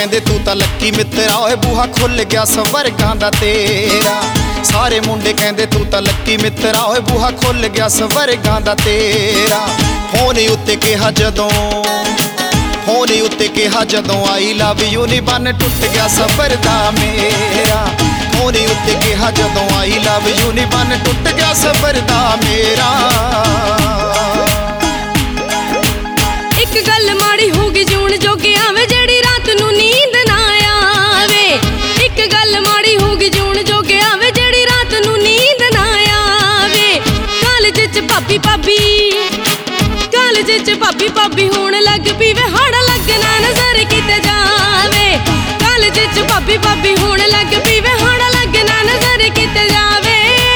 कहंदे तू तां लक्की मित्रा ओए बूहा खुल गया स्वर्गां दा तेरा। सारे मुंडे कहंदे तू तां लक्की मित्रा ओए बूहा खुल गया स्वर्गां दा तेरा। फोन उत्ते कहा जदों आई लव यू नी बन टुट गया सबर दा मेरा। फोन उत्ते कहा जदों आई लव यू नी बन टुट गया सबर दा मेरा। एक गल माड़ी होगी जून जोगे आवे जेड़ी रात नू नींद ना आवे। एक गल माड़ी होगी जून जोगे आवे जेड़ी रात नू नींद ना आवे। कालज च भाभी भाभी कालज च भाभी भाभी होण लग पी वे हाड़ा लगना नजर किते जावे। कालज च भाभी भाभी होण लग पी वे हाड़ा लगना नजर किते जावे।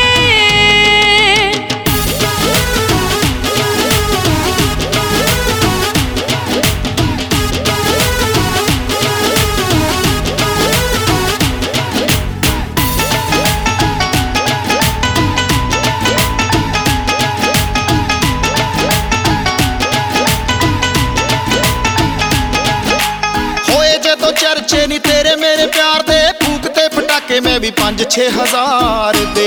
चर्चे नी तेरे मेरे प्यार दे फूकते पटाके मैं भी 5-6 हज़ार दे।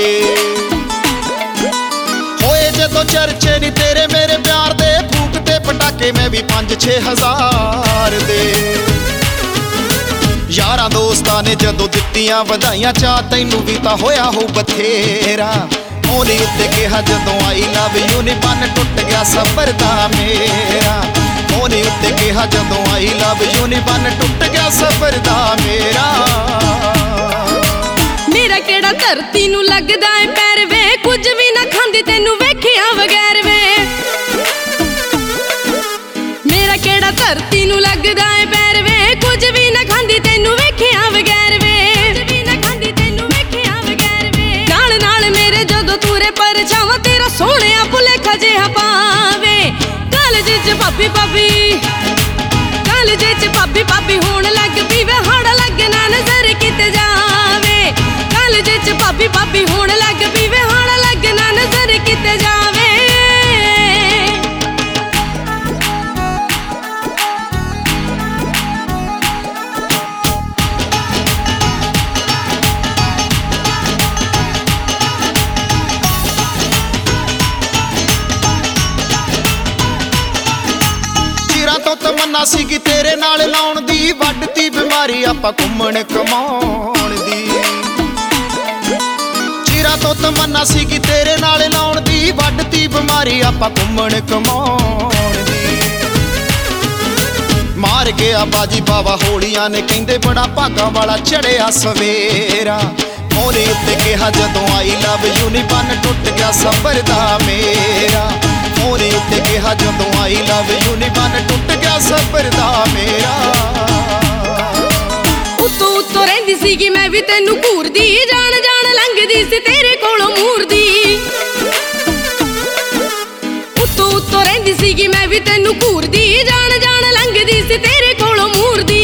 होए जदों चर्चे नी तेरे मेरे प्यार दे फूकते पटाके मैं भी 5-6 हज़ार दे। यारां दोस्तां ने जदों दित्तियां वधाइयां चा तैनू भी तां होया हो बथेरा। ओनी उत्ते कहा जदों आई लव यू नी बन टुट गया सबर दा मेरा। ओनी उत्ते कहा जदों आई लव यू नी बन टुट गया सबर दा मेरा। मेरा केड़ा धरती नू लगदा है पैर वे कुछ भी ना खांदी तैनू वेखिया बगैर वे। मेरा केड़ा धरती नू लगदा है पैर वे कुछ भी ना खांदी तैनू वेखिया बगैर वे। नाल नाल मेरे जदों तूरे पर छावां तेरा सोहणिया भुलेखा जिहा पावे। कालज च भाभी भाभी कालज च भाभी भाभी होण लग पी वे हाड़ा लगना नजर किते जावे। कालज च भाभी भाभी होण लग पी वे हाड़ा लगना नजर किते जावे। तो तमन्ना सीगी तेरे नाल लाउण दी वड्डती बीमारी आपां घुम्मण कमाउण दी। चिरां तो तमन्ना सीगी तेरे नाल लाउण दी वड्डती बीमारी आपां घुम्मण कमाउण दी। मार गया बाजी बावा होलियां ने कहंदे बड़ा भागां वाला चढ़िया सवेरा। ओने उत्ते कहा जदों आई लव यू नी बन टुट गया सबर दा मेरा। ओने उत्ते कहा जदों आई लव यू नी बन टुट गया सबर दा मेरा। उत्तों उत्तों रहिंदी सीगी मैं भी तैनू घूरदी जान जान लंघदी सी तेरे कोलों मूरदी। उत्तों उत्तों रहिंदी सीगी मैं भी तैनू घूरदी जान जान लंघदी सी तेरे कोलों मूरदी।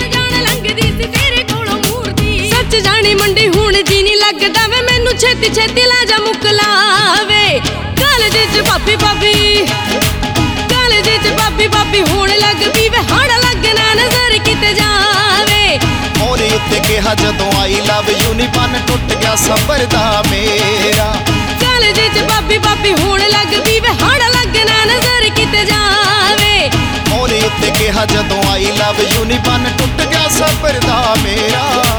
सच जानी मंडी हुण जी नी लगदा वे मैनू छेती छेती ला जा मुकलावे। कालज च भाभी भाभी कालज च भाभी भाभी होण लग पी वे हाड़ा लगना नजर किते जावे। ओने उत्ते कहा जदों आई लव यू नी बन टुट गया सबर दा मेरा। कालज च भाभी भाभी होण लग पी वे हाड़ा लगना नजर किते जावे। ओने उत्ते कहा जदों आई लव यू नी बन टुट गया सबर दा मेरा।